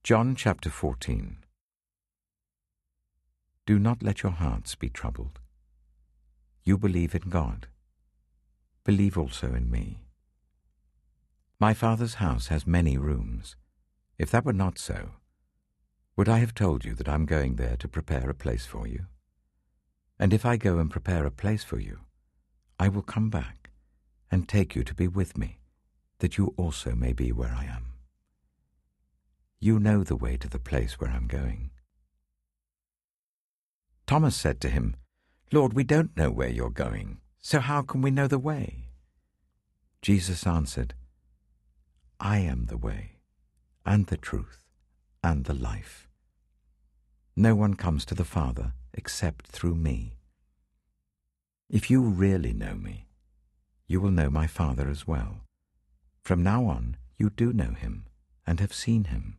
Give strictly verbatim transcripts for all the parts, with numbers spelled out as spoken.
John chapter fourteen. Do not let your hearts be troubled. You believe in God. Believe also in me. My Father's house has many rooms. If that were not so, would I have told you that I'm going there to prepare a place for you? And if I go and prepare a place for you, I will come back and take you to be with me, that you also may be where I am. You know the way to the place where I'm going. Thomas said to him, Lord, we don't know where you're going, so how can we know the way? Jesus answered, I am the way, and the truth, and the life. No one comes to the Father except through me. If you really know me, you will know my Father as well. From now on, you do know him and have seen him.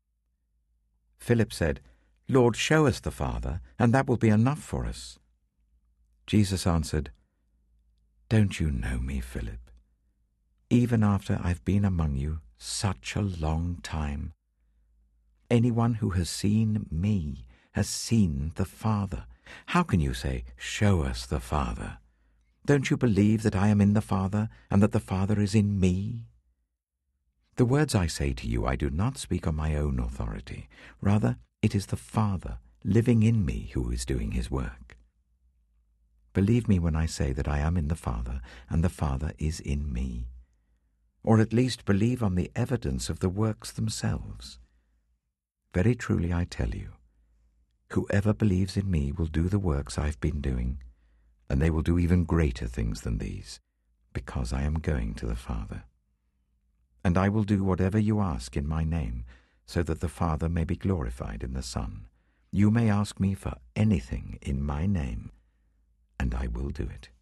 Philip said, Lord, show us the Father, and that will be enough for us. Jesus answered, Don't you know me, Philip? Even after I've been among you such a long time. Anyone who has seen me has seen the Father. How can you say, show us the Father? Don't you believe that I am in the Father, and that the Father is in me? The words I say to you I do not speak on my own authority. Rather, it is the Father living in me who is doing his work. Believe me when I say that I am in the Father, and the Father is in me. Or at least believe on the evidence of the works themselves. Very truly I tell you, whoever believes in me will do the works I've been doing, and they will do even greater things than these, because I am going to the Father. And I will do whatever you ask in my name, so that the Father may be glorified in the Son. You may ask me for anything in my name, and I will do it.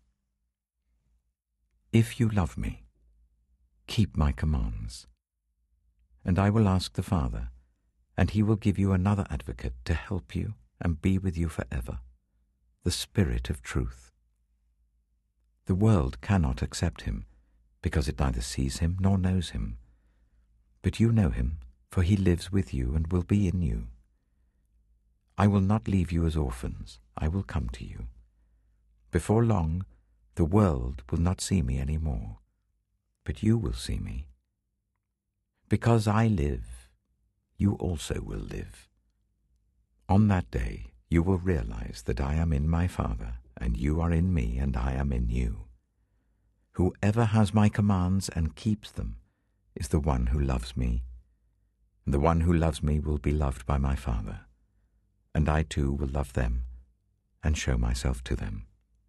If you love me, keep my commands. And I will ask the Father, and he will give you another advocate to help you and be with you forever, the Spirit of truth. The world cannot accept him, because it neither sees him nor knows him. But you know him, for he lives with you and will be in you. I will not leave you as orphans, I will come to you. Before long, the world will not see me any more, but you will see me. Because I live, you also will live. On that day, you will realize that I am in my Father, and you are in me, and I am in you. Whoever has my commands and keeps them is the one who loves me. And the one who loves me will be loved by my Father, and I too will love them and show myself to them.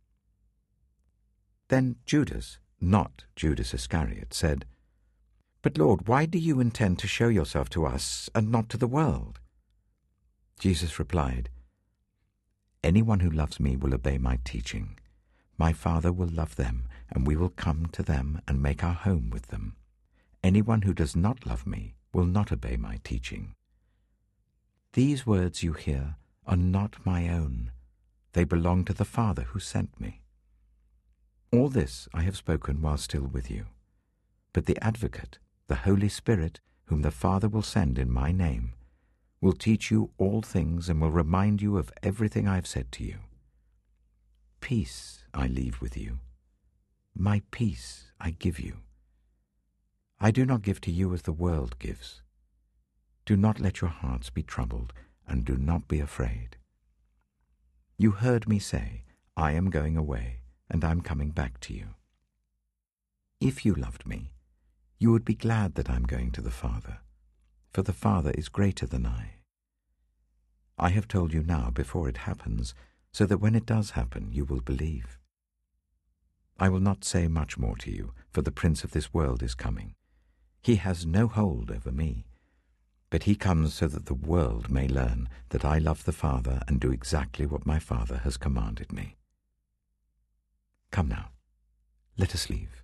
Then Judas, not Judas Iscariot, said, But Lord, why do you intend to show yourself to us and not to the world? Jesus replied, Anyone who loves me will obey my teaching. My Father will love them, and we will come to them and make our home with them. Anyone who does not love me will not obey my teaching. These words you hear are not my own. They belong to the Father who sent me. All this I have spoken while still with you. But the Advocate, the Holy Spirit, whom the Father will send in my name, will teach you all things and will remind you of everything I have said to you. Peace I leave with you. My peace I give you. I do not give to you as the world gives. Do not let your hearts be troubled, and do not be afraid. You heard me say, I am going away, and I am coming back to you. If you loved me, you would be glad that I am going to the Father, for the Father is greater than I. I have told you now before it happens, so that when it does happen you will believe. I will not say much more to you, for the prince of this world is coming. He has no hold over me, but he comes so that the world may learn that I love the Father and do exactly what my Father has commanded me. Come now, let us leave.